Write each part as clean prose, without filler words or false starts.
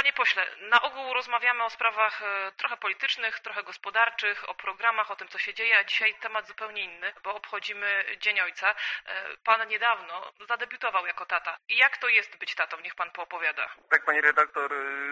Panie pośle, na ogół rozmawiamy o sprawach trochę politycznych, trochę gospodarczych, o programach, o tym, co się dzieje, a dzisiaj temat zupełnie inny, bo obchodzimy Dzień Ojca. Pan niedawno zadebiutował jako tata. I jak to jest być tatą? Niech pan poopowiada. Tak, pani redaktor,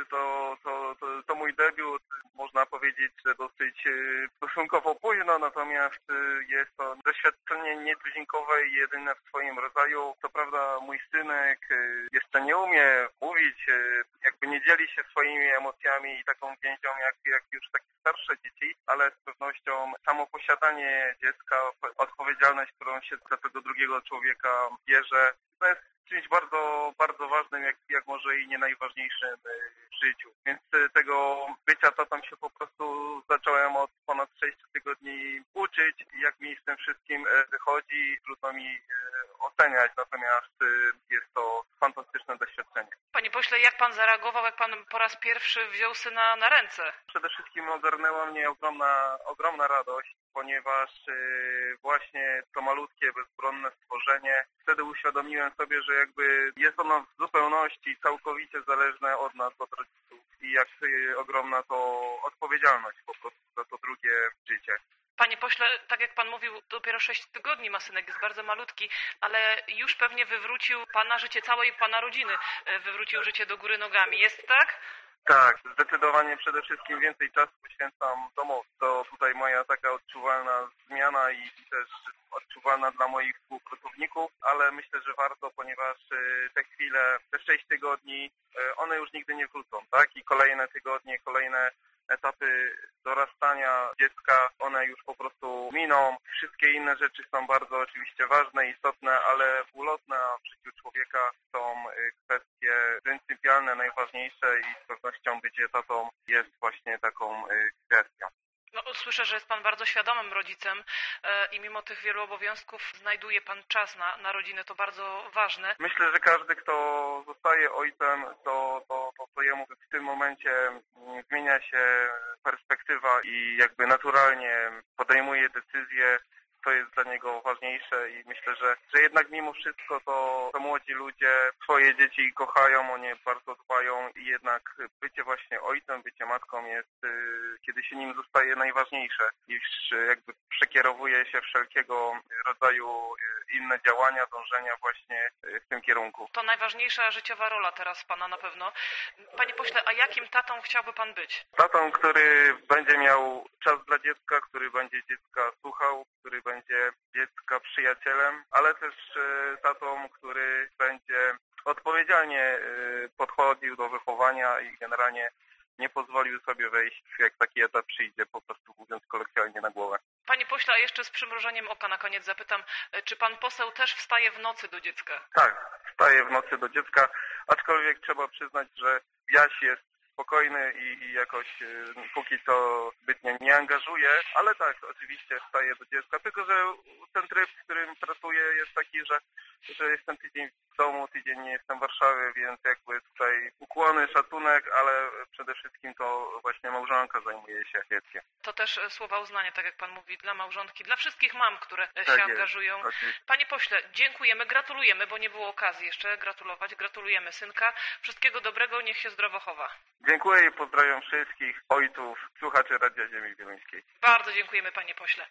to mój debiut, można powiedzieć, że dosyć stosunkowo późno, natomiast jest to doświadczenie nietuzinkowe i jedyne w swoim rodzaju. Co prawda mój synek jeszcze nie umie mówić, jakby nie dzieli się swoimi emocjami i taką więzią jak już takie starsze dzieci, ale z pewnością samo posiadanie dziecka, odpowiedzialność, którą się za tego drugiego człowieka bierze, to jest czymś bardzo, bardzo ważnym, jak może i nie najważniejszym w życiu. Więc tego bycia tatą się po prostu zacząłem od ponad 6 tygodni uczyć i jak mi z tym wszystkim wychodzi, trudno mi oceniać, natomiast jest to fantastyczne doświadczenie. Panie pośle, jak pan zareagował, jak pan po raz pierwszy wziął syna na ręce? Przede wszystkim ogarnęła mnie ogromna radość, ponieważ właśnie to malutkie, bezbronne stworzenie, wtedy uświadomiłem sobie, że jakby jest ono w zupełności całkowicie zależne od nas, od rodziców i jak ogromna to odpowiedzialność po prostu za to drugie życie. Panie pośle, tak jak pan mówił, dopiero 6 tygodni ma synek, jest bardzo malutki, ale już pewnie wywrócił pana życie, całej pana rodziny, wywrócił życie do góry nogami. Jest tak? Tak, zdecydowanie przede wszystkim więcej czasu poświęcam domowi. To tutaj moja taka odczuwalna zmiana i też odczuwalna dla moich współpracowników, ale myślę, że warto, ponieważ te chwile, te 6 tygodni, one już nigdy nie wrócą, tak? I kolejne tygodnie, kolejne etapy dorastania dziecka, one już po prostu miną. Wszystkie inne rzeczy są bardzo oczywiście ważne, istotne, ale ulotne, a w życiu człowieka są kwestie pryncypialne, najważniejsze i z pewnością bycie tatą jest właśnie taką kwestią. No, słyszę, że jest pan bardzo świadomym rodzicem i mimo tych wielu obowiązków znajduje pan czas na rodzinę, to bardzo ważne. Myślę, że każdy, kto zostaje ojcem, to jemu w tym momencie zmienia się perspektywa i jakby naturalnie podejmuje decyzje, co jest dla niego ważniejsze i myślę, że jednak mimo wszystko to młodzi ludzie swoje dzieci kochają, o nie bardzo dbają i jednak bycie właśnie ojcem, bycie matką jest, kiedy się nim zostaje, najważniejsze, niż jakby przekierowuje się wszelkiego rodzaju inne działania, dążenia właśnie w tym kierunku. To najważniejsza życiowa rola teraz pana na pewno. Panie pośle, a jakim tatą chciałby pan być? Tatą, który będzie miał czas dla dziecka, który będzie dziecka słuchał, który będzie dziecka przyjacielem, ale też tatą, który będzie odpowiedzialnie podchodził do wychowania i generalnie nie pozwolił sobie wejść, jak taki etap przyjdzie, po prostu mówiąc kolokwialnie, na głowę. Panie pośle, a jeszcze z przymrużeniem oka na koniec zapytam, czy pan poseł też wstaje w nocy do dziecka? Tak, wstaję w nocy do dziecka, aczkolwiek trzeba przyznać, że Jaś jest spokojny i jakoś póki co zbytnio nie angażuje, ale tak, oczywiście wstaję do dziecka, tylko że ten tryb, w którym pracuję, jest taki, że jestem tydzień w domu, tydzień nie jestem w Warszawie, więc jakby tutaj ukłony, szacunek, ale przede wszystkim to właśnie małżonka zajmuje się dzieckiem. To też słowa uznania, tak jak pan mówi, dla małżonki, dla wszystkich mam, które Tak się jest, angażują. oczywiście. Panie pośle, dziękujemy, gratulujemy, bo nie było okazji jeszcze gratulować. Gratulujemy synka. Wszystkiego dobrego, niech się zdrowo chowa. Dziękuję i pozdrawiam wszystkich ojców, słuchaczy Radia Ziemi Wieluńskiej. Bardzo dziękujemy, panie pośle.